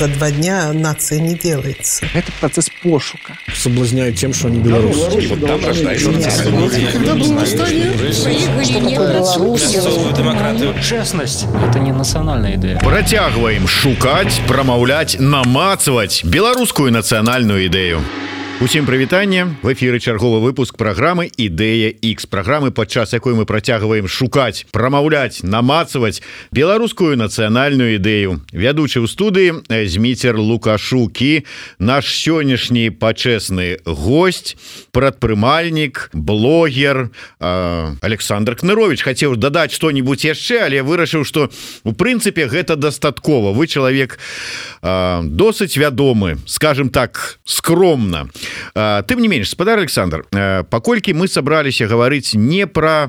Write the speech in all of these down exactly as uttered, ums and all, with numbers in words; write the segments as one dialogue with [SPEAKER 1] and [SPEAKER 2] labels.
[SPEAKER 1] за два дня нация не делается.
[SPEAKER 2] Это процесс пошука.
[SPEAKER 3] Соблазняют тем, что они белорусы.
[SPEAKER 4] Вот там рождаются демократию.
[SPEAKER 5] Честность – это не национальная идея.
[SPEAKER 6] Працягваем шукаць, прамаўляць, намацваць беларускую нацыянальную ідэю. Усім прывітанне, в эфіры чарговы выпуск праграмы «Ідэя Х», праграмы, падчас якой мы працягваем шукаць, прамаўляць, намацваць беларускую нацыянальную ідэю. Вядучы ў студыі Зміцер Лукашукі, наш сённяшні пачэсны госць, прадпрымальнік, блогер э, Александр Кнырович. Хацеў дадаць што-нибудь яшчэ, але вырашыў, што у прынцыпе гэта дастаткова. Вы чалавек э, досыць вядомы, скажем так, скромна. Тым не менш, спадар Александр, паколькі мы сабраліся гаварыць не пра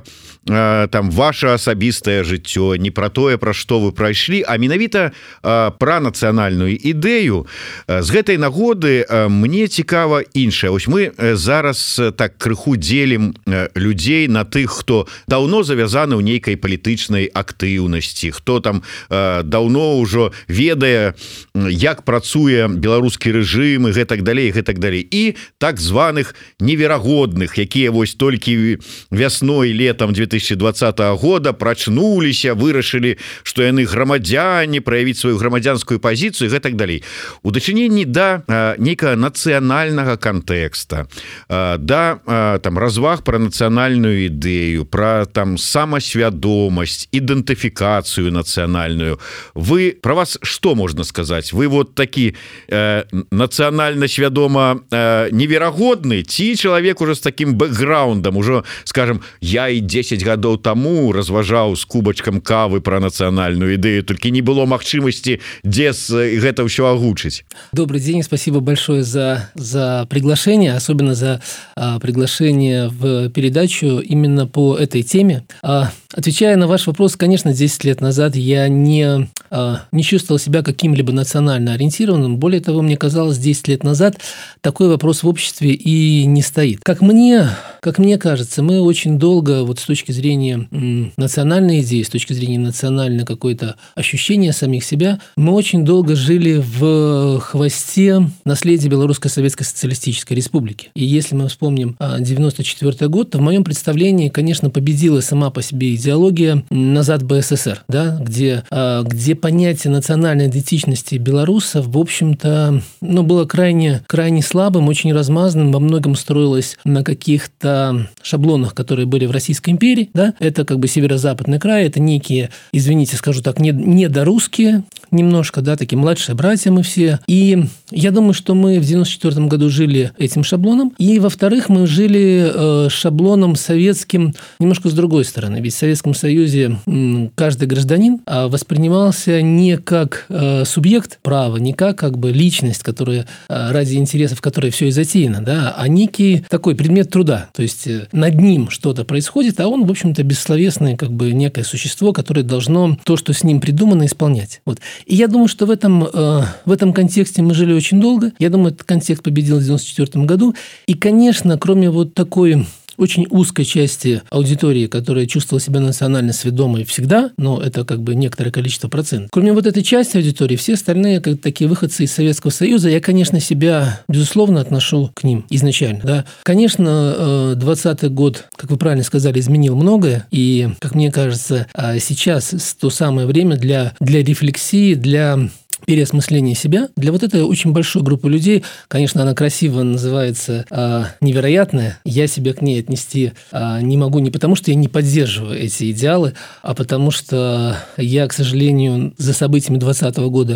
[SPEAKER 6] там ваше асабістае жыццё, не пра тое, пра што вы прайшлі, а менавіта пра нацыянальную ідэю, з гэтай нагоды мне цікава іншае. Вось мы зараз так крыху дзелім людзей на тых, хто даўно завязаны ў нейкай палітычнай актыўнасці, хто там даўно ўжо ведае, як працуе беларускі рэжым і гэтак далей, гэтак далей, і так званых неверагодных, якія вось толькі вясной, летом две тысячи двадцатого года прачнуліся, вырашылі, што яны грамадзяне, праявіць сваю грамадзянскую пазіцыю і гэтак далей. У дачыненні да а, нейкага нацыянальнага кантэкста, а, да а, там разваг пра нацыянальную ідэю, пра там самасвядомасць, ідэнтыфікацыю нацыянальную. Вы, пра вас што можна сказаць? Вы вот такі э, нацыянальна свядома э, неверагодны, ці чалавек уже з такім бэкграундам, ужо, скажем, я і дзесяць гадоў таму разважаў з кубачкам кавы пра нацыянальную ідэю, толькі не было магчымасці дзе гэта ўсё агучыць.
[SPEAKER 7] Добрый день, спасибо большое за, за приглашение, особенно за а, приглашение в передачу именно по этой теме. А, отвечая на ваш вопрос, конечно, десять лет назад я не, а, не чувствовал себя каким-либо национально ориентированным. Более того, мне казалось, десять лет назад такой вопрос в обществе и не стоит. Как мне, как мне кажется, мы очень долго вот с точки зрения м, национальной идеи, с точки зрения национальной какой-то ощущения самих себя, мы очень долго жили в хвосте наследия Белорусской Советской Социалистической Республики. И если мы вспомним девяносто четвёртый год, то в моем представлении, конечно, победила сама по себе идеология «назад БССР», да, где, где понятие национальной идентичности белорусов, в общем-то, ну, было крайне, крайне слабым, очень размазанным, во многом строилось на каких-то шаблонах, которые были в Российской империи. Да? Это как бы северо-западный край, это некие, извините, скажу так, недорусские немножко, да, такие младшие братья мы все. И я думаю, что мы в девяносто четвёртом году жили этим шаблоном. И, во-вторых, мы жили э, шаблоном советским немножко с другой стороны. Ведь в Советском Союзе м, каждый гражданин а, воспринимался не как э, субъект права, не как, как бы личность, которая э, ради интересов которой все и затеяно, да, а некий такой предмет труда. То есть э, над ним что-то происходит, а он, в общем-то, бессловесное, как бы некое существо, которое должно то, что с ним придумано, исполнять. Вот. И я думаю, что в этом, э, в этом контексте мы жили очень долго. Я думаю, этот контекст победил в девяносто четвёртом году. И, конечно, кроме вот такой очень узкой части аудитории, которая чувствовала себя национально сведомой всегда, но это как бы некоторое количество процентов. Кроме вот этой части аудитории, все остальные, как такие выходцы из Советского Союза, я, конечно, себя, безусловно, отношу к ним изначально. Да. Конечно, двадцатый год, как вы правильно сказали, изменил многое, и, как мне кажется, сейчас то самое время для, для рефлексии, для переосмысление себя. Для вот этой очень большой группы людей, конечно, она красиво называется э, невероятная. Я себя к ней отнести э, не могу не потому, что я не поддерживаю эти идеалы, а потому что я, к сожалению, за событиями двадцатого года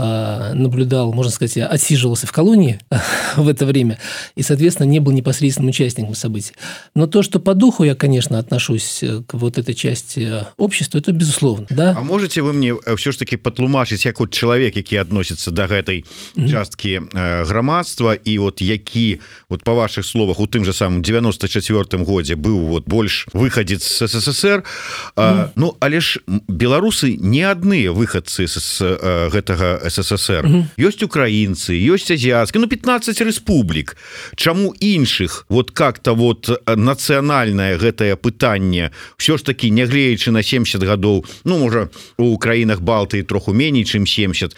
[SPEAKER 7] э, наблюдал, можно сказать, я отсиживался в колонии в это время и, соответственно, не был непосредственным участником событий. Но то, что по духу я, конечно, отношусь к вот этой части общества, это безусловно. Да?
[SPEAKER 6] А можете вы мне все-таки потлумачить, как вот человек, які адносіцца да гэтай часткі э, грамадства і вот які вот па ваших словах у тым же самым девяносто четвёртым годзе быў вот больш выхадзец з СССР, э, ну але ж беларусы не адныя выхадцы з э, гэтага СССР. Ёсць украінцы, ёсць азіяцкія, ну пятнадцать рэспублік. Чаму іншых вот как-то вот нацыянальнае гэтае пытанне ўсё ж таки, нягледзячы на семьдесят гадоў, ну можа у краінах Балтыі троху меней чым семьдесят,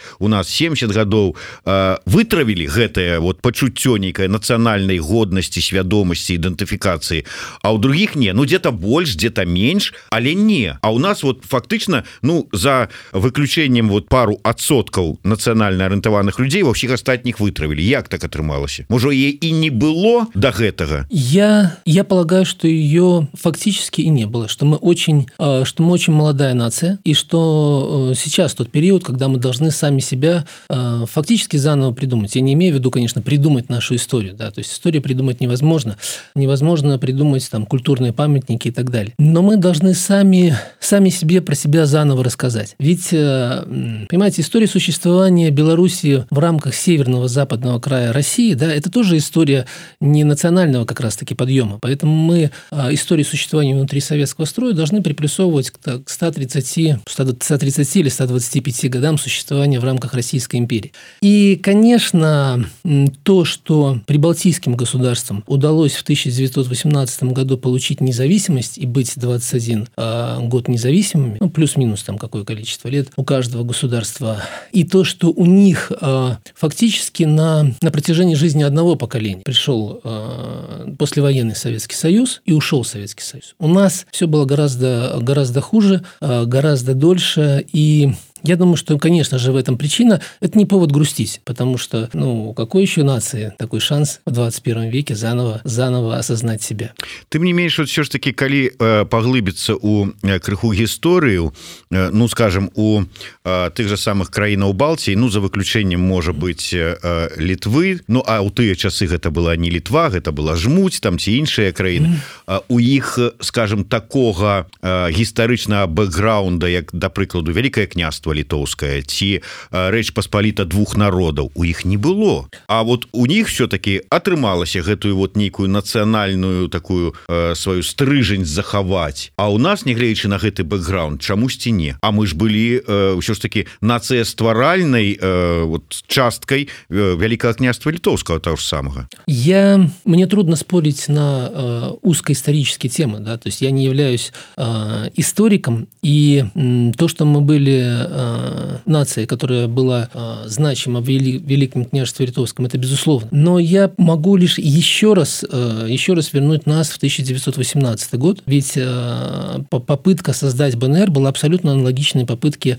[SPEAKER 6] у нас семьдесят гадоў э, вытравілі гэтае вот пачуццё нейкай нацыянальнай годнасці, свядомасці, ідэнтыфікацыі, а ў другіх не, ну где-то больш, где-то менш, але не. А у нас вот фактычна, ну за выключэннем вот пару адсоткаў нацыянальна арыентаваных людзей ва ўсіх астатніх вытравілі. Як так атрымалася? Можа, яе і не было до гэтага?
[SPEAKER 7] Я, я полагаю, что ее фактически и не было, что мы очень, что мы очень молодая нация, и что сейчас тот период, когда мы должны сами себя фактически заново придумать. Я не имею в виду, конечно, придумать нашу историю, да, то есть историю придумать невозможно, невозможно придумать там культурные памятники и так далее. Но мы должны сами, сами себе про себя заново рассказать. Ведь, понимаете, история существования Белоруссии в рамках северного западного края России, да, это тоже история не национального как раз-таки подъема. Поэтому мы историю существования внутри советского строя должны приплюсовывать к ста тридцати, ста тридцати или ста двадцати пяти годам существования в рамках Российской империи. И, конечно, то, что прибалтийским государствам удалось в тысяча девятьсот восемнадцатом году получить независимость и быть двадцать один год независимыми, ну, плюс-минус там какое количество лет у каждого государства, и то, что у них фактически на, на протяжении жизни одного поколения пришел послевоенный Советский Союз и ушел Советский Союз. У нас все было гораздо, гораздо хуже, гораздо дольше, и я думаю, что, конечно же, в этом причина. Это не повод грустить, потому что, ну, у какой еще нации такой шанс в двадцать первом веке заново, заново осознать себя?
[SPEAKER 6] Тым не менш, вот все ж таки, калі э, паглыбіцца у э, крыху гісторыю, э, ну, скажем, у э, тых же самых краінаў Балтіі, ну, за выключэннем, можа быць, э, Літвы, ну, а ў тыя часы гэта была не Літва, гэта была Жмуць, там ці іншыя краіны. Mm. У іх, скажем, такога э, гістарычнага бэкграунда, як, да прыкладу, Вялікае княства літоўская ці Рэч Паспаліта двух народаў, у іх не было. А вот у них все-таки атрымалася гэтую вот нейкую нацыянальную такую э, сваю стрыжань захаваць. А у нас, нягледзячы на гэты бэкграунд, чамусьці не. А мы ж былі э, ўсё ж таки нацыястваральнай э, вот часткай э, Вялікага княства літоўскага того ж самага.
[SPEAKER 7] Я, мне трудно спорить на э, узкоисторические темы, да, то есть я не являюсь э, историком, и э, то, что мы были э, нацией, которая была э, значима в Вели, Великом княжестве Литовском, это безусловно. Но я могу лишь еще раз, э, еще раз вернуть нас в тысяча девятьсот восемнадцатый год, ведь э, попытка создать БНР была абсолютно аналогичной попытке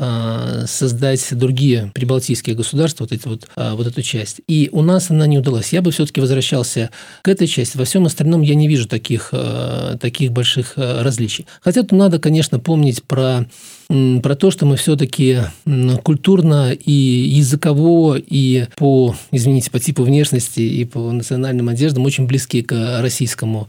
[SPEAKER 7] э, создать другие прибалтийские государства, вот, эти вот, э, вот эту часть. И у нас она не удалась. Я бы все-таки возвращался к этой части. Во всем остальном я не вижу таких, э, таких больших э, различий. Хотя тут надо, конечно, помнить про про то, что мы все-таки культурно и языково, и по, извините, по типу внешности, и по национальным одеждам очень близки к российскому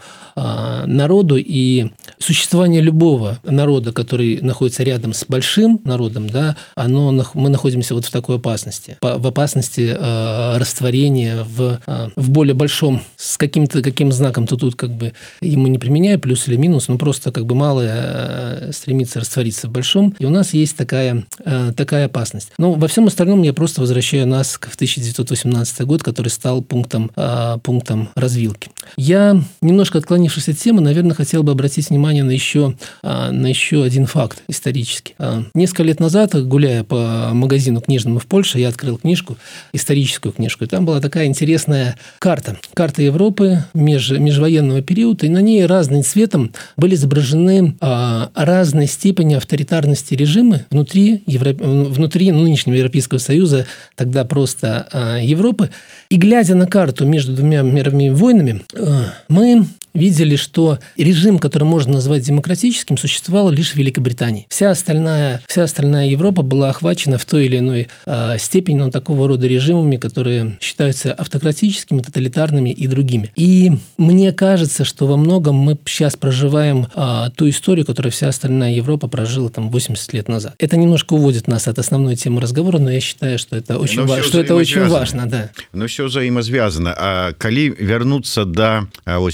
[SPEAKER 7] народу, и существование любого народа, который находится рядом с большим народом, да, оно, мы находимся вот в такой опасности, в опасности растворения в, в более большом, с каким-то каким знаком-то тут как бы ему не применяя, плюс или минус, но просто как бы малое стремится раствориться в большом. И у нас есть такая, такая опасность. Но во всем остальном я просто возвращаю нас в тысяча девятьсот восемнадцатый год, который стал пунктом, пунктом развилки. Я, немножко отклонившись от темы, наверное, хотел бы обратить внимание на еще, на еще один факт исторический. Несколько лет назад, гуляя по магазину книжному в Польше, я открыл книжку, историческую книжку, и там была такая интересная карта. Карта Европы меж, межвоенного периода, и на ней разным цветом были изображены разной степени авторитарности режимы внутри, Евро... внутри нынешнего Европейского Союза, тогда просто э, Европы. И глядя на карту между двумя мировыми войнами, э, мы видели, что режим, который можно назвать демократическим, существовал лишь в Великобритании. Вся остальная, вся остальная Европа была охвачена в той или иной э, степени ну, такого рода режимами, которые считаются автократическими, тоталитарными и другими. И мне кажется, что во многом мы сейчас проживаем э, ту историю, которую вся остальная Европа прожила там восемьдесят лет назад. Это немножко уводит нас от основной темы разговора, но я считаю, что это очень, ва- что это очень важно. Да.
[SPEAKER 6] Но все взаимосвязано. А коли вернуться до, вот, скажем,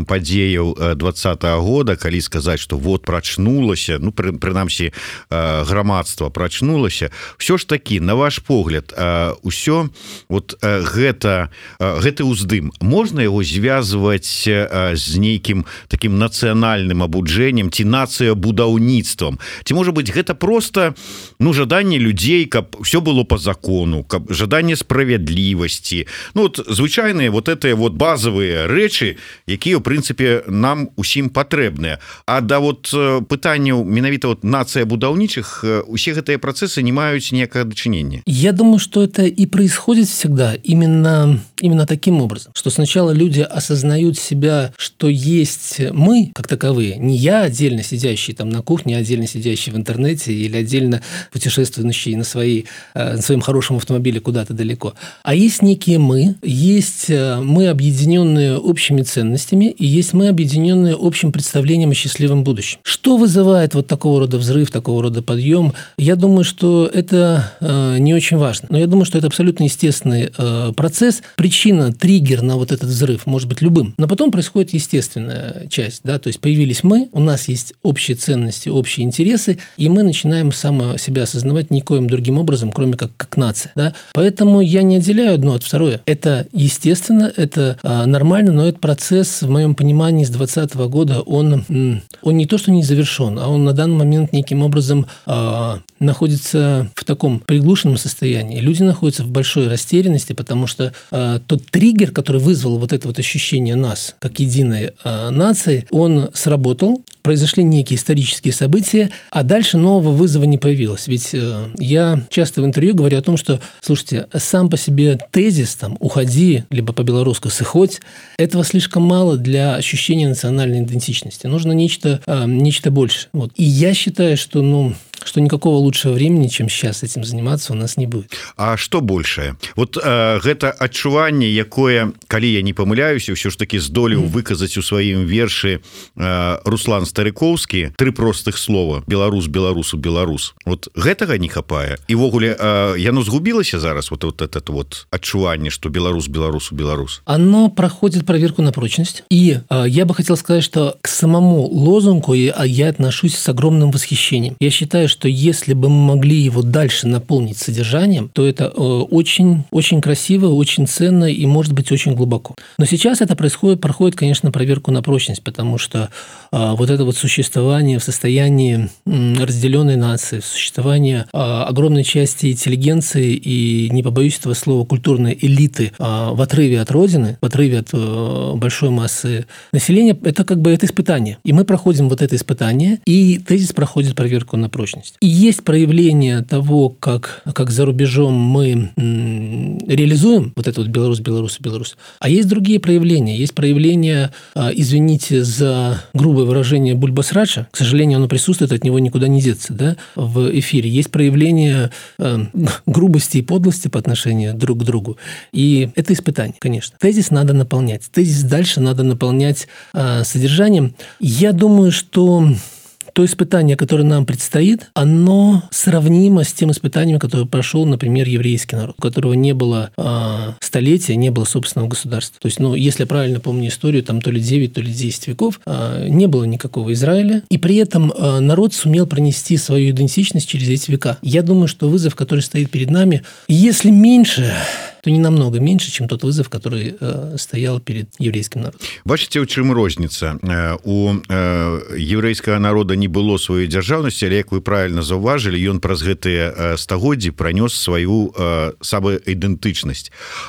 [SPEAKER 6] феноменам падзеяў двадцатого года, калі сказаць, што вот прачнулася, ну пры, прынамсі грамадства прачнулася, все ж таки, на ваш погляд, усё вот гэта гэты ўздым можна яго звязваць з нейкім таким нацыянальным абуджэннем ці нацыябудаўніцтвам, ці можа быть гэта просто ну жаданне людзей, каб все было по закону, каб жаданне справядлівасці, ну вот звычайныя вот это вот базовые рэчы, якія в прынцыпе нам усім патрэбныя. А да вот пытанняў менавіта вот нацыябудаўнічых усе гэтыя працэсы не маюць ніякага дачынення.
[SPEAKER 7] Я думаю, что это и происходит всегда именно, именно таким образом, что сначала люди осознают себя, что есть мы, как таковые, не я отдельно сидящий там на кухне, отдельно сидящий в интернете или отдельно путешествующий на, своей, на своем хорошем автомобиле куда-то далеко, а есть некие мы, есть мы, объединенные общими ценностями, и есть мы, объединенные общим представлением о счастливом будущем. Что вызывает вот такого рода взрыв, такого рода подъем? Я думаю, что это э, не очень важно, но я думаю, что это абсолютно естественный э, процесс. Причина, триггер на вот этот взрыв может быть любым, но потом происходит естественная часть, да, то есть появились мы, у нас есть общие ценности, общие интересы, и мы начинаем само себя осознавать никоим другим образом, кроме как, как нация, да. Поэтому я не отделяю одно от второе. Это естественно, это э, нормально, но этот процесс, в моем понимании, с двадцатого года, он, он не то, что не завершен, а он на данный момент неким образом э, находится в таком приглушенном состоянии. Люди находятся в большой растерянности, потому что э, тот триггер, который вызвал вот это вот ощущение нас, как единой э, нации, он сработал, произошли некие исторические события, а дальше нового вызова не появилось. Ведь э, я часто в интервью говорю о том, что, слушайте, сам по себе тезис там «уходи», либо по-белорусски «сыходь», этого слишком мало для ощущения национальной идентичности. Нужно нечто, э, нечто больше. Вот. И я считаю, что, ну, что никакого лучшего времени, чем сейчас этим заниматься, у нас не будет.
[SPEAKER 6] А что большее? Вот э, гэта адчуванне, якое, калі я не памыляюся, ўсё ж таки здолеў mm. выказаць у сваім вершы э, Руслан Старыкоўскі тры простых слова: беларус, беларусу, беларус. Вот гэтага не хапае. І ввогуле э, яно згубілася зараз, вот, вот это вот адчуванне, что беларус, беларусу, беларус.
[SPEAKER 7] Оно проходит проверку на прочность. И э, я бы хотел сказать, что к самому лозунгу я, я отношусь с огромным восхищением. Я считаю, что если бы мы могли его дальше наполнить содержанием, то это очень, очень красиво, очень ценно и, может быть, очень глубоко. Но сейчас это происходит, проходит, конечно, проверку на прочность, потому что а, вот это вот существование в состоянии разделенной нации, существование а, огромной части интеллигенции и, не побоюсь этого слова, культурной элиты а, в отрыве от Родины, в отрыве от а, большой массы населения, это как бы это испытание. И мы проходим вот это испытание, и тезис проходит проверку на прочность. И есть проявление того, как, как за рубежом мы м, реализуем вот это вот Беларусь, Беларусь, Беларусь. А есть другие проявления. Есть проявление, извините за грубое выражение, бульбасрача. К сожалению, оно присутствует, от него никуда не деться, да, в эфире. Есть проявление э, грубости и подлости по отношению друг к другу. И это испытание, конечно. Тезис надо наполнять. Тезис дальше надо наполнять э, содержанием. Я думаю, что то испытание, которое нам предстоит, оно сравнимо с тем испытанием, которое прошел, например, еврейский народ, у которого не было э, столетия, не было собственного государства. То есть, ну, если я правильно помню историю, там то ли девять, то ли десять веков, э, не было никакого Израиля, и при этом э, народ сумел пронести свою идентичность через эти века. Я думаю, что вызов, который стоит перед нами, если меньше, то не намного меньше, чем тот вызов, который э, стоял перед еврейским народом.
[SPEAKER 6] Бачите, у чым розніца? У э, еврейскага народа не было сваёй дзяржаўнасці, але, як вы правильно заўважылі, ён праз гэтыя стагоддзі пранёс сваю э, самаідэнтычнасць.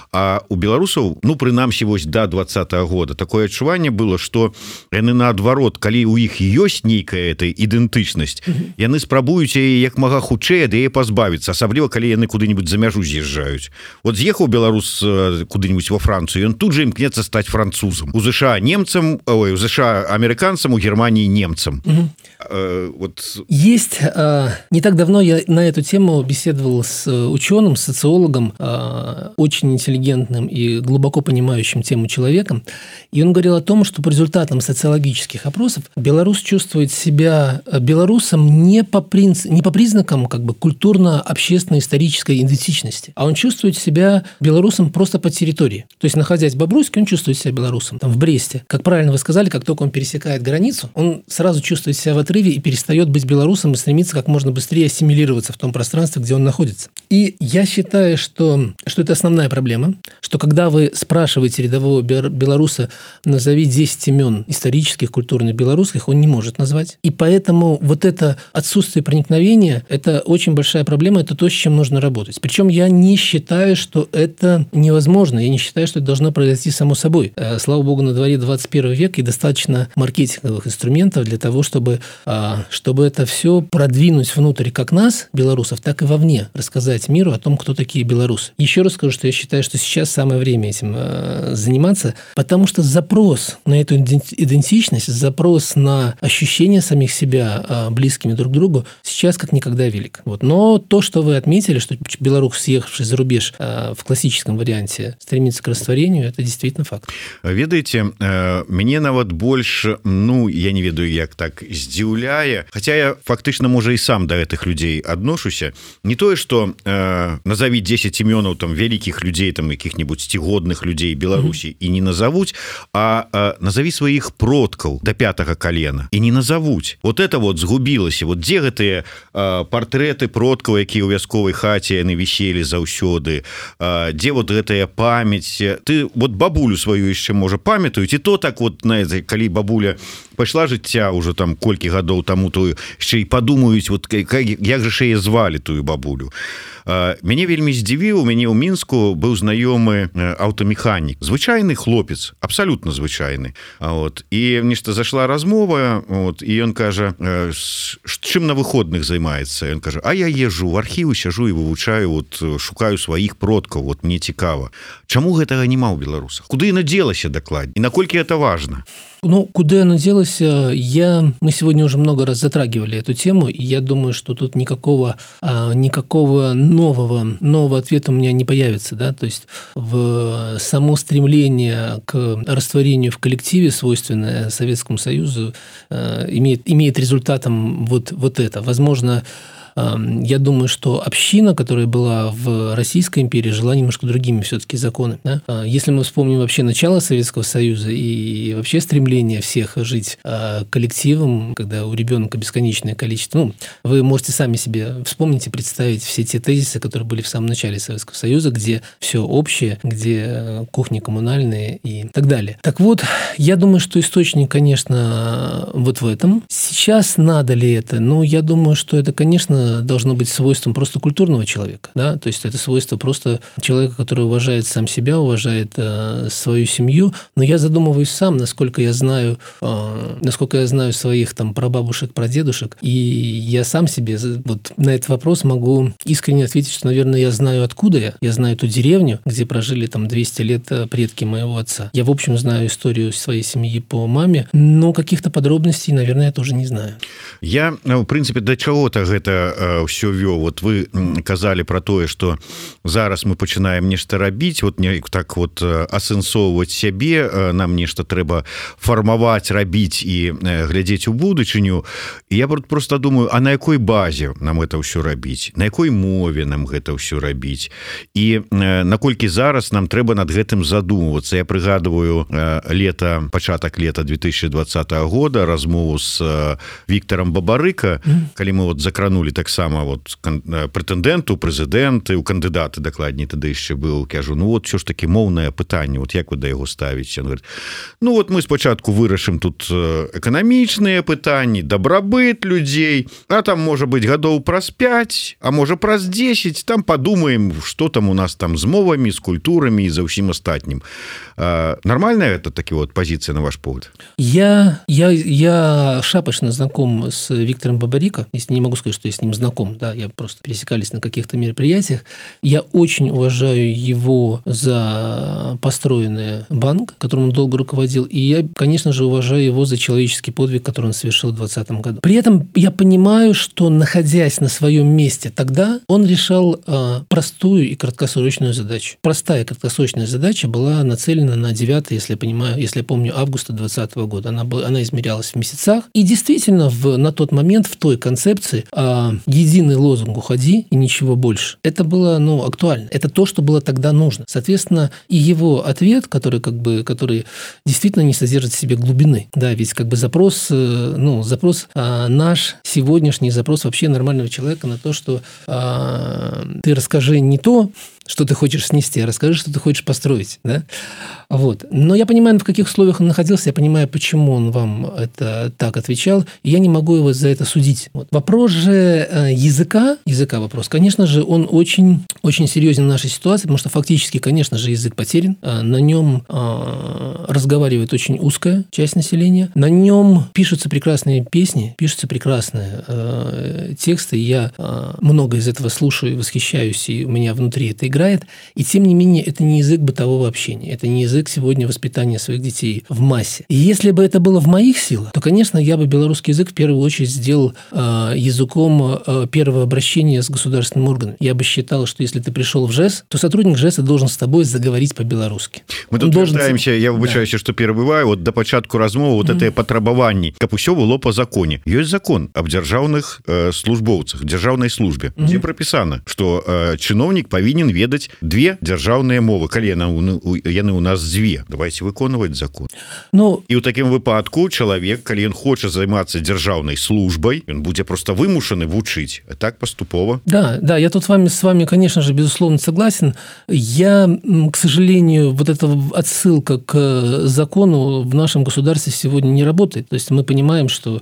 [SPEAKER 6] А у беларусаў, ну, прынамсі, вось да двадцатого года такое адчуванне было, што яны наадварот, калі у іх ёсць нейкая эта ідэнтычнасць, mm-hmm. яны спрабуюць яе як мага хутчэй ад яе пазбавіцца, асабліва калі яны куды-нибудь за мяжу з'язджаюць. Вот з'ехаў беларус куды-нибудь во Францию, он тут же імкнецца стаць французам. У США немцам, ой, у США американцам, у Германии немцам. Угу. Э, вот.
[SPEAKER 7] Есть. Э, не так давно я на эту тему беседовал с ученым, социологом, э, очень интеллигентным и глубоко понимающим тему человеком. И он говорил о том, что по результатам социологических опросов белорус чувствует себя белорусом не по, принцип, не по признакам как бы культурно-общественно-исторической идентичности, а он чувствует себя белорусом просто по территории. То есть, находясь в Бобруйске, он чувствует себя белорусом. Там, в Бресте. Как правильно вы сказали, как только он пересекает границу, он сразу чувствует себя в отрыве и перестает быть белорусом и стремится как можно быстрее ассимилироваться в том пространстве, где он находится. И я считаю, что, что это основная проблема, что когда вы спрашиваете рядового белоруса, назови десять имен исторических, культурных, белорусских, он не может назвать. И поэтому вот это отсутствие проникновения – это очень большая проблема, это то, с чем нужно работать. Причем я не считаю, что это невозможно, я не считаю, что это должно произойти само собой. Слава богу, на дворе двадцать первый век, и достаточно маркетинговых инструментов для того, чтобы, чтобы это все продвинуть внутрь как нас, белорусов, так и вовне, рассказать миру о том, кто такие белорусы. Еще раз скажу, что я считаю, что сейчас самое время этим заниматься, потому что запрос на эту идентичность, запрос на ощущение самих себя близкими друг к другу сейчас как никогда велик. Вот. Но то, что вы отметили, что белорус, съехавший за рубеж в классическом варианте, стремится к растворению, это действительно факт.
[SPEAKER 6] Ведаеце, мяне нават больш, ну, я не ведаю, як так здзіўляе, хаця я фактычна, можа, і сам да гэтых людзей адношуся. Не тое, што э, назаві дзесяць імёнаў там вялікіх людзей, там якіх-небудзь сцігодных людзей Беларусі mm-hmm. і не назавуць, а э, назаві сваіх продкаў да пятага калена і не назавуць. Вот это вот згубілася. Вот дзе гэтыя э, партрэты продкаў, якія ў вясковай хаце яны віселі заўсёды, э, дзе вот гэтая памяць. Ты вот бабулю сваю яшчэ, можа, памятаюць, і то так вот, знаете, калі бабуля пайшла жыцця ўжо там колькі гадоў таму, тую яшчэ і падумаюць, вот как, як жа ж яе звалі тую бабулю. Мяне вельмі здзівіў, у мяне ў Мінску быў знаёмы аўтамеханік, звычайны хлопец, абсалютна звычайны. Вот. І нешта зашла размова, вот, і ён кажа, чым на выходных займаецца? Ён кажа, а я езжу в архівы, сяжу і вывучаю, вот, шукаю сваіх продкаў, вот, мне цікава. Чаму гэтага няма ў беларусах? Куды яна дзелася дакладней? І наколькі это важно?
[SPEAKER 7] Ну, куда оно делось, я... мы сегодня уже много раз затрагивали эту тему, и я думаю, что тут никакого, никакого нового, нового ответа у меня не появится. Да? То есть в само стремление к растворению в коллективе, свойственное Советскому Союзу, имеет, имеет результатом вот, вот это. Возможно, я думаю, что община, которая была в Российской империи, жила немножко другими все-таки законами. Да? Если мы вспомним вообще начало Советского Союза и вообще стремление всех жить коллективом, когда у ребенка бесконечное количество, ну, вы можете сами себе вспомнить и представить все те тезисы, которые были в самом начале Советского Союза, где все общее, где кухни коммунальные и так далее. Так вот, я думаю, что источник, конечно, вот в этом. Сейчас надо ли это? Ну, я думаю, что это, конечно, должно быть свойством просто культурного человека, да, то есть это свойство просто человека, который уважает сам себя, уважает э, свою семью. Но я задумываюсь сам, насколько я знаю, э, насколько я знаю своих там прабабушек, прадедушек, и я сам себе вот на этот вопрос могу искренне ответить, что, наверное, я знаю, откуда я. Я знаю ту деревню, где прожили там двести лет предки моего отца. Я, в общем, знаю историю своей семьи по маме, но каких-то подробностей, наверное, я тоже не знаю.
[SPEAKER 6] Я, в принципе, до чего-то это ўсё вёў. Вот вы казалі про тое, что зараз мы пачынаем нешта рабіць, вот не так вот асэнсоўваць сябе, нам нешта трэба фармаваць, рабіць і глядзець у будучыню. І я просто думаю, а на якой базе нам это ўсё рабіць, на якой мове нам гэта ўсё рабіць, і наколькі зараз нам трэба над гэтым задумвацца. Я прыгадываю лета, пачатак лета две тысячи двадцатого года, размову з Віктарам Бабарыка, mm. калі мы вот закранули таксама вот прэтэндэнту, прэзідэнты, у кандыдаты, дакладней, тады яшчэ быў, кажу, ну вот, що ж такі моўнае пытанне, вот як вы да яго ставіце? Он говорит, ну вот мы спачатку вырашым тут эканамічныя пытанні, дабрабыт людзей, а там, можа быць, гадоў праз пяць, а можа праз дзесяць, там падумаем, што там у нас там з мовамі, з культурамі і за ўсім астатнім. Нормальная это таки вот позиция, на ваш погляд?
[SPEAKER 7] Я, я, я шапочно знаком с Виктором Бабарико, если не могу сказать, что я с ним знаком, да, я просто пересекались на каких-то мероприятиях. Я очень уважаю его за построенный банк, которым он долго руководил, и я, конечно же, уважаю его за человеческий подвиг, который он совершил в двадцатом году. При этом я понимаю, что, находясь на своем месте тогда, он решал э, простую и краткосрочную задачу. Простая и краткосрочная задача была нацелена на девятое, если я понимаю, если я помню, августа двадцатого года. Она, была, она измерялась в месяцах. И действительно, в, на тот момент в той концепции э, единый лозунг «Уходи и ничего больше». Это было, ну, актуально. Это то, что было тогда нужно. Соответственно, и его ответ, который, как бы, который действительно не содержит в себе глубины. Да, ведь как бы запрос, ну, запрос а, наш сегодняшний запрос вообще нормального человека на то, что а, ты расскажи не то, что ты хочешь снести, а расскажи, что ты хочешь построить. Да? Вот. Но я понимаю, в каких условиях он находился, я понимаю, почему он вам это так отвечал, и я не могу его за это судить. Вот. Вопрос же языка, языка вопрос, конечно же, он очень, очень серьезен в нашей ситуации, потому что фактически, конечно же, язык потерян, на нем разговаривает очень узкая часть населения, на нем пишутся прекрасные песни, пишутся прекрасные тексты, я много из этого слушаю, восхищаюсь, и у меня внутри это играет, и тем не менее это не язык бытового общения, это не язык сегодня воспитания своих детей в массе. И если бы это было в моих силах, то, конечно, я бы белорусский язык в первую очередь сделал э, языком э, первого обращения с государственным органом. Я бы считал, что если ты пришел в ЖЭС, то сотрудник ЖЭСа должен с тобой заговорить по-белорусски.
[SPEAKER 6] Мы тут
[SPEAKER 7] должен...
[SPEAKER 6] вяртаемся, я выбачаюся, да. Что перабываю, вот до пачатку размовы вот mm-hmm. это патрабаванні, каб усё было по законе. Ёсць закон об дзяржаўных э, службоўцах, дзяржаўнай службе, mm-hmm. дзе прапісана, што э, чыноўнік павінен ведаць две дзяржаўныя мовы, калі яны, яны у нас дзве. Давайте выконваць закон.
[SPEAKER 7] Ну,
[SPEAKER 6] і ў такім выпадку чалавек, калі ён хоча займацца дзяржаўнай службай, ён будзе просто вымушаны вучыць, а так паступова.
[SPEAKER 7] Да, да, я тут с вами, с вами, конечно же, безусловно согласен. Я, к сожалению, вот эта отсылка к закону в нашем государстве сегодня не работает. То есть мы понимаем, что,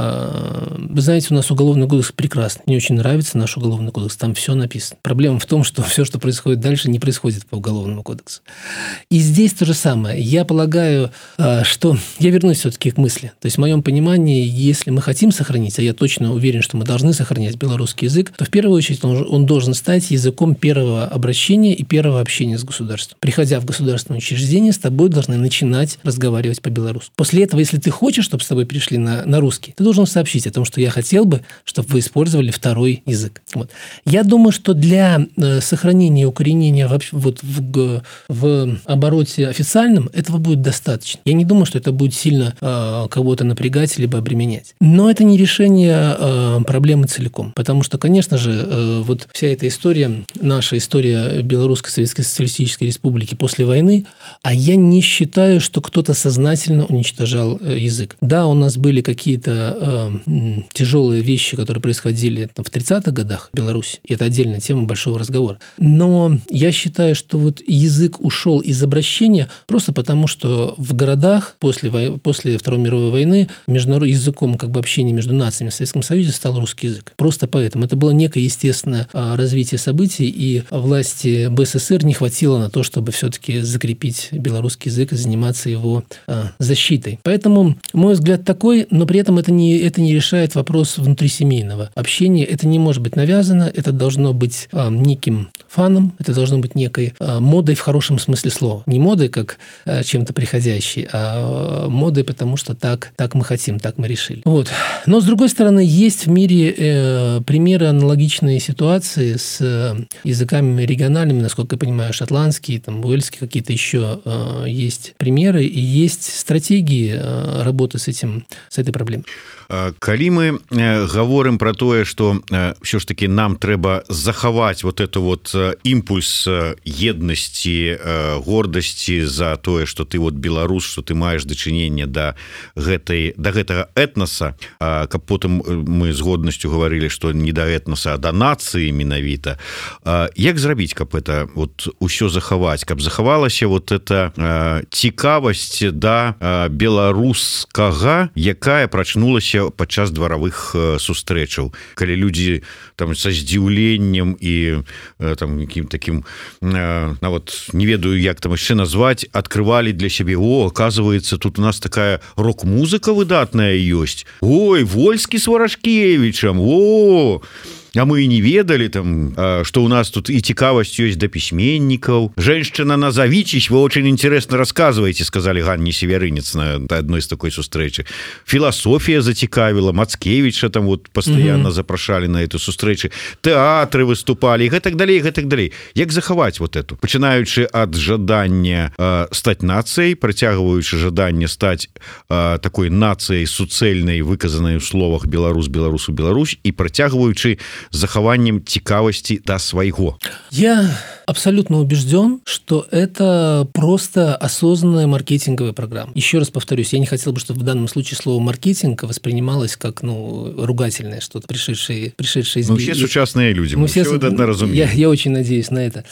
[SPEAKER 7] вы знаете, у нас уголовный кодекс прекрасный. Мне очень нравится наш уголовный кодекс, там все написано. Проблема в том, что все, что происходит дальше, не происходит по уголовному кодексу. И здесь то же самое. Я полагаю, что... Я вернусь все-таки к мысли. То есть в моем понимании, если мы хотим сохранить, а я точно уверен, что мы должны сохранять белорусский язык, то в первую очередь он, он должен стать языком первого обращения и первого общения с государством. Приходя в государственное учреждение, с тобой должны начинать разговаривать по-белорусски. После этого, если ты хочешь, чтобы с тобой перешли на, на русский, ты должен сообщить о том, что я хотел бы, чтобы вы использовали второй язык. Вот. Я думаю, что для сохранения и укоренения в, вот, в, в обороте официальном этого будет достаточно. Я не думаю, что это будет сильно э, кого-то напрягать либо обременять. Но это не решение э, проблемы целиком. Потому что, конечно же, э, вот вся эта история, наша история Белорусской Советской Социалистической Республики после войны, а я не считаю, что кто-то сознательно уничтожал э, язык. Да, у нас были какие-то э, тяжелые вещи, которые происходили там, в тридцатых годах в Беларуси. И это отдельная тема большого разговора. Но я считаю, что вот язык ушел из обращения просто потому, что в городах после, после Второй мировой войны международным языком как бы общения между нациями в Советском Союзе стал русский язык. Просто поэтому. Это было некое естественное развитие событий, и власти БССР не хватило на то, чтобы все-таки закрепить белорусский язык и заниматься его защитой. Поэтому мой взгляд такой, но при этом это не, это не решает вопрос внутрисемейного общения. Это не может быть навязано, это должно быть неким фаном, это должно быть некой модой в хорошем смысле слова. Не модой, как чем-то приходящей, а модой, потому что так, так мы хотим, так мы решили. Вот. Но, с другой стороны, есть в мире э, примеры аналогичной ситуации с э, языками региональными, насколько я понимаю, шотландские, там, уэльские, какие-то еще э, есть примеры, и есть стратегии э, работы с, этим, с этой проблемой.
[SPEAKER 6] Калі мы говорим про тое, что все ж таки нам трэба захаваць вот это вот імпульс еднасці, гордасці за тое, что ты вот беларус, что ты маеш дачыненне да гэтай да гэтага этноса, каб потым мы з годнасцю говорили, что не да этноса, а да нацыі менавіта. Як зрабіць, каб это вот усё захаваць, каб захавалася вот эта цікавасць да беларускага, якая прачнулася падчас дваравых сустрэчаў, калі людзі там са здзіўленнем і там якім таким нават не ведаю, як там яшчэ назваць, открывалі для сябе: о, оказывается, тут у нас такая рок-музыка выдатная ёсць. Ой, Вольскі с Варашкевічам, о, а мы и не ведали там, что у нас тут и цікавасць ёсць да письменников. Женщина, назовитесь, вы очень интересно рассказываете, сказали Ганне Северынец на одной из такой сустрэчы. Философия зацікавила, Мацкевича там вот постоянно mm-hmm. запрашали на эту сустрэчы, театры выступали, и так далее, и так далее. Як захаваць вот эту? Пачынаючы ад жадання э, стаць нацыяй, працягваючы жаданне стаць э, такой нацыяй суцэльнай, выказанай у словах Беларусь, Беларусу, Беларусь, и працягваючы захаваннем цікавасці да свайго.
[SPEAKER 7] Я абсолютно убежден, что это просто осознанная маркетинговая программа. Еще раз повторюсь, я не хотел бы, чтобы в данном случае слово «маркетинг» воспринималось как ну, ругательное что-то, пришедшее, пришедшее из...
[SPEAKER 6] Мы все сучасные люди, мы, мы
[SPEAKER 7] все,
[SPEAKER 6] все одно разумеем.
[SPEAKER 7] Я, я очень надеюсь на это.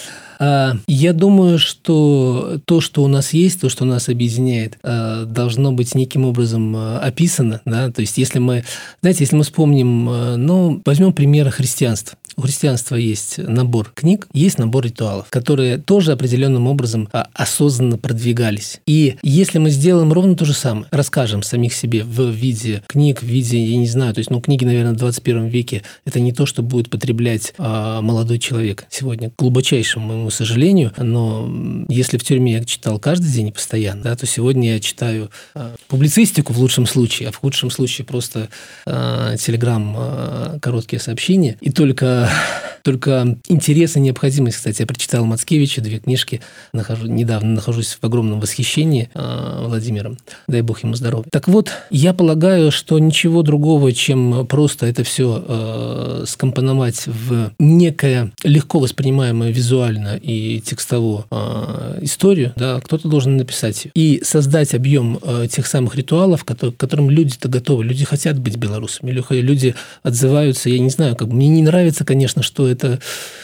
[SPEAKER 7] Я думаю, что то, что у нас есть, то, что нас объединяет, должно быть неким образом описано. Да? То есть, если мы, знаете, если мы вспомним, ну, возьмем пример христианства. У христианства есть набор книг, есть набор ритуалов, которые тоже определенным образом осознанно продвигались. И если мы сделаем ровно то же самое, расскажем самих себе в виде книг, в виде, я не знаю, то есть, ну, книги, наверное, в двадцать первом веке, это не то, что будет потреблять а, молодой человек сегодня, к глубочайшему моему сожалению, но если в тюрьме я читал каждый день и постоянно, да, то сегодня я читаю а, публицистику в лучшем случае, а в худшем случае просто а, телеграм, а, короткие сообщения, и только Только интерес и необходимость, кстати, я прочитал Мацкевича, две книжки, нахожу, недавно нахожусь в огромном восхищении э, Владимиром, дай бог ему здоровья. Так вот, я полагаю, что ничего другого, чем просто это все э, скомпоновать в некое легко воспринимаемое визуально и текстово э, историю, да, кто-то должен написать ее. И создать объем э, тех самых ритуалов, которые, к которым люди-то готовы, люди хотят быть белорусами, люди отзываются, я не знаю, как мне не нравится, конечно, что это,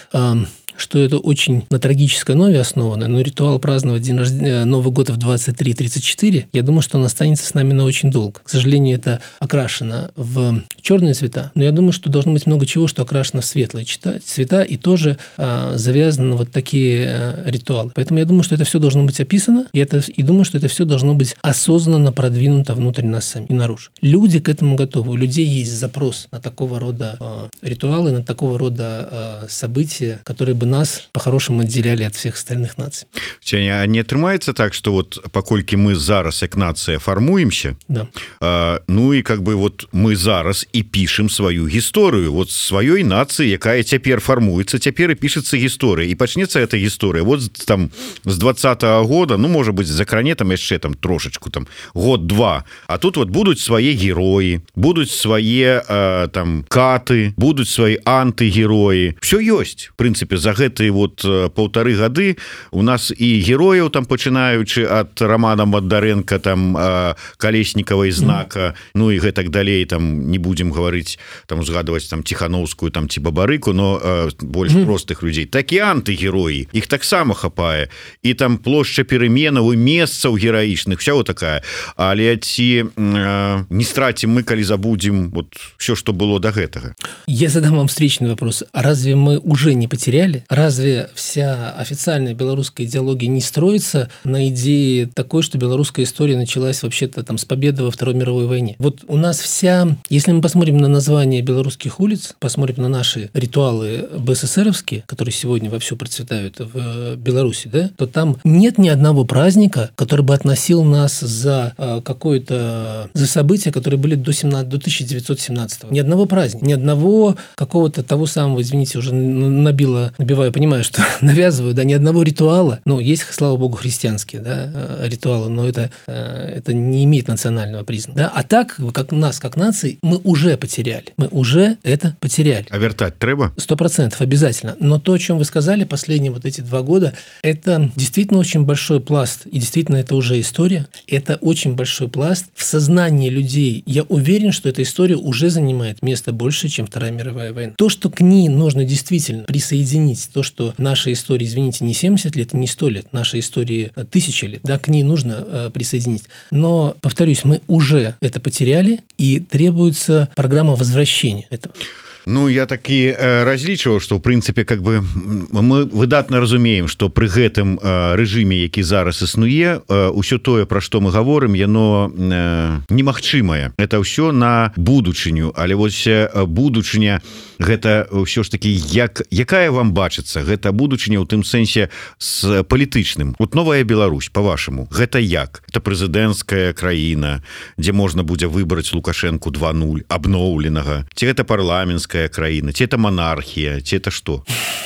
[SPEAKER 7] что это очень на трагической нове основано, но ритуал праздновать день рождения, Новый год в двадцать три тридцать четыре, я думаю, что он останется с нами на очень долго. К сожалению, это окрашено в черные цвета, но я думаю, что должно быть много чего, что окрашено в светлые цвета, и тоже а, завязаны на вот такие а, ритуалы. Поэтому я думаю, что это все должно быть описано, и, это, и думаю, что это все должно быть осознанно продвинуто внутрь нас сами и наружу. Люди к этому готовы, у людей есть запрос на такого рода а, ритуалы, на такого рода а, события, которые бы нас по-хорошему отделяли от всех остальных наций.
[SPEAKER 6] А не атрымаецца так, что вот паколькі мы зараз як нацыя фармуемся,
[SPEAKER 7] да.
[SPEAKER 6] а, ну и как бы вот мы зараз і пішем сваю гісторыю, вот сваёй нацыі, якая цяпер фармуецца, цяпер і пішецца гісторыя, і пачнецца эта гісторыя вот там з двадцатого года, ну можа быть закране там яшчэ там трошечку там год-два, а тут вот будуць свае героі, будуць свае а, там каты, будуць свае антыгероі, все ёсць в прынцыпе за гэтые вот паўтары гады у нас і герояў там пачынаючы ад Романа Бондаренко там Калеснікавай знака, ну і гэтак далей там не будем говорить там узгадываць там Тихановскую там ці Бабарыку, но э, больш mm. простых людзей, так і антыгероі, іх таксама хапае, і там плошча пераменаў і месцаў гераічных, вся вот такая, але ці э, не страцім мы, калі забудзем вот все, что было до гэтага.
[SPEAKER 7] Я задам вам встречный вопрос, а разве мы уже не потеряли? Разве вся официальная белорусская идеология не строится на идее такой, что белорусская история началась вообще-то там с победы во Второй мировой войне? Вот у нас вся, если мы посмотрим на название белорусских улиц, посмотрим на наши ритуалы БССРовские, которые сегодня вовсю процветают в Беларуси, да, то там нет ни одного праздника, который бы относил нас за какое-то, за события, которые были до, семнадцатого, до тысяча девятьсот семнадцатого. Ни одного праздника, ни одного какого-то того самого, извините, уже набило, набиваю, понимаю, что навязываю, да, ни одного ритуала, ну, есть, слава богу, христианские, да, ритуалы, но это, это не имеет национального признака, да, а так, как нас, как нации, мы уже потеряли, мы уже это потеряли.
[SPEAKER 6] А вертать треба?
[SPEAKER 7] Сто процентов, обязательно, но то, о чем вы сказали последние вот эти два года, это действительно очень большой пласт, и действительно это уже история, это очень большой пласт в сознании людей, я уверен, что эта история уже занимает место больше, чем Вторая мировая война. То, что к ней нужно действительно присоединить, то, что наша история, извините, не семьдесят лет, не сто лет, наша история тысячи лет, да, к ней нужно э, присоединить. Но, повторюсь, мы уже это потеряли, и требуется программа возвращения этого.
[SPEAKER 6] Ну я такі разлічваў, што ў прынцыпе как бы мы выдатна разумеем, што пры гэтым рэжыме, які зараз існуе, ўсё тое, пра што мы гаворым, яно немагчымае. Это ўсё на будучыню, але вось будучыня гэта ўсё ж такі як якая вам бачыцца гэта будучыня ў тым сэнсе з палітычным. Вот новая Беларусь, по-вашаму, гэта як? Это прэзідэнцкая краіна, дзе можна будзе выбраць Лукашенку два нуль абноўленага, ці гэта парламенцкая краіна, ці это монархія, ці это што?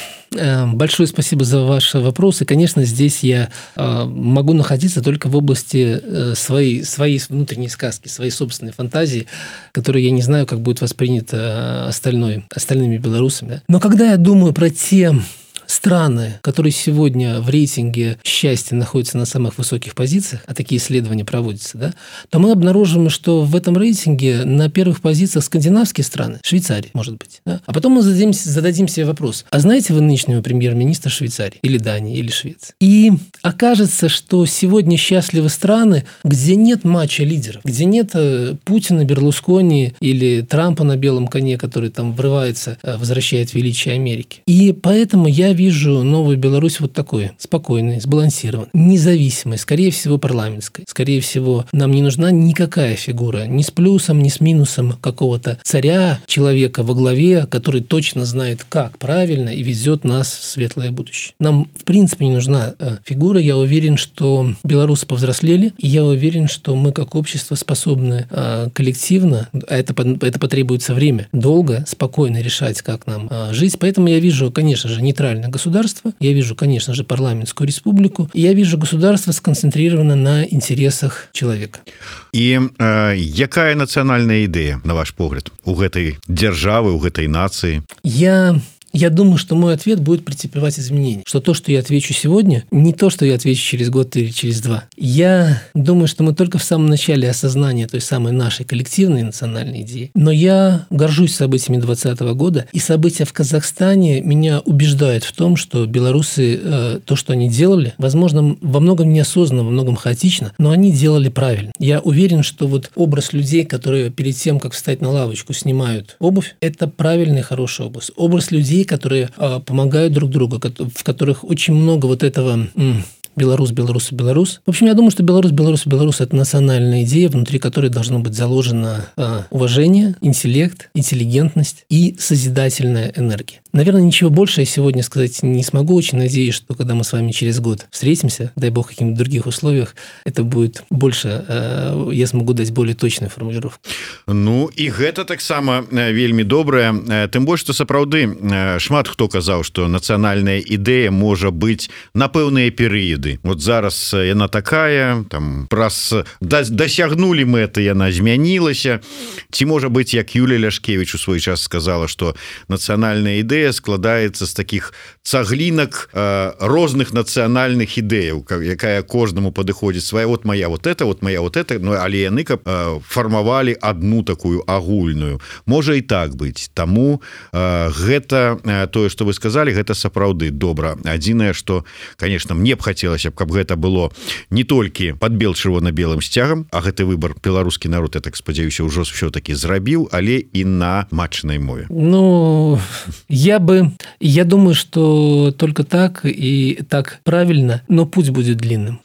[SPEAKER 7] Большое спасибо за ваши вопросы. Конечно, здесь я могу находиться только в области своей, своей внутренней сказки, своей собственной фантазии, которую я не знаю, как будет воспринято остальной, остальными белорусами. Но когда я думаю про те страны, которые сегодня в рейтинге счастья находятся на самых высоких позициях, а такие исследования проводятся, да, то мы обнаружим, что в этом рейтинге на первых позициях скандинавские страны, Швейцария, может быть. Да? А потом мы зададим, зададим себе вопрос, а знаете вы нынешнего премьер-министра Швейцарии, или Дании, или Швеции? И окажется, что сегодня счастливы страны, где нет матча лидеров, где нет Путина, Берлускони или Трампа на белом коне, который там врывается, возвращает величие Америки. И поэтому я вижу новую Беларусь вот такой, спокойной, сбалансированной, независимой, скорее всего, парламентской. Скорее всего, нам не нужна никакая фигура, ни с плюсом, ни с минусом какого-то царя, человека во главе, который точно знает, как правильно и везет нас в светлое будущее. Нам, в принципе, не нужна фигура. Я уверен, что белорусы повзрослели, и я уверен, что мы, как общество, способны коллективно, а это, это потребуется время, долго, спокойно решать, как нам жить. Поэтому я вижу, конечно же, нейтральное государство, я вижу, конечно же, парламентскую республику, и я вижу государство сконцентрировано на интересах человека.
[SPEAKER 6] И э, якая нацыянальная ідэя, на ваш погляд, у гэтай дзяржавы, у гэтай нацыі?
[SPEAKER 7] Я... Я думаю, что мой ответ будет претерпевать изменения. Что то, что я отвечу сегодня, не то, что я отвечу через год или через два. Я думаю, что мы только в самом начале осознания той самой нашей коллективной национальной идеи. Но я горжусь событиями двадцатого года, и события в Казахстане меня убеждают в том, что белорусы, э, то, что они делали, возможно, во многом неосознанно, во многом хаотично, но они делали правильно. Я уверен, что вот образ людей, которые перед тем, как встать на лавочку, снимают обувь, это правильный, хороший образ. Образ людей, которые а, помогают друг другу, в которых очень много вот этого м- Беларусь, Беларусь, Беларусь. В общем, я думаю, что Беларусь, Беларусь, Беларусь – это национальная идея, внутри которой должно быть заложено а, уважение, интеллект, интеллигентность и созидательная энергия. Наверное, ничего больше я сегодня сказать не смогу. Очень надеюсь, что когда мы с вами через год встретимся, дай бог, в каких-то других условиях, это будет больше, а, я смогу дать более точную формулировку.
[SPEAKER 6] Ну, і гэта таксама вельмі добрае. Тым больш, што сапраўды шмат хто казаў, што нацыянальная ідэя можа быць на пэўныя перыяды. Вот зараз яна такая, там праз дасягнулі мэты, яна змянілася. Ці можа быць, як Юлія Ляшкевіч у свой час сказала, што нацыянальная ідэя складаецца з такіх цаглінак э, розных нацыянальных ідэяў, якая кожнаму падыходзіць свая, вот моя вот это, вот моя вот это, ну, але яны каб э, фармавалі одну такую агульную. Можа і так быць. Таму э, гэта э, тое, што вы сказалі, гэта сапраўды добра. Адзінае, што, конечно, мне б хацелася, каб гэта было не толькі пад бел-чырвона-белым сцягам, а гэты выбор беларускі народ, я так спадзяюся, ўжо ўсё-такі зрабіў, але і на матчнай мове.
[SPEAKER 7] Ну, я бы, я думаю, что только так и так правильно, но путь будет длинным.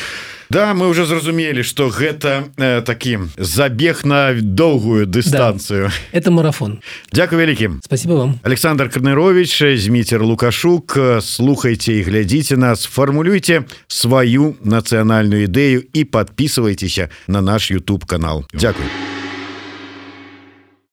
[SPEAKER 6] Да, мы уже зразумелі, што гэта э, такі забег на доўгую дыстанцыю.
[SPEAKER 7] Да, это марафон.
[SPEAKER 6] Дзякуй вялікі.
[SPEAKER 7] Спасибо вам.
[SPEAKER 6] Александр Карнырович, Зміцер Лукашук, слухайте і глядзіце нас, фармулюйте сваю нацыянальную ідэю і подписывайтеся на наш YouTube канал. Дзякуй.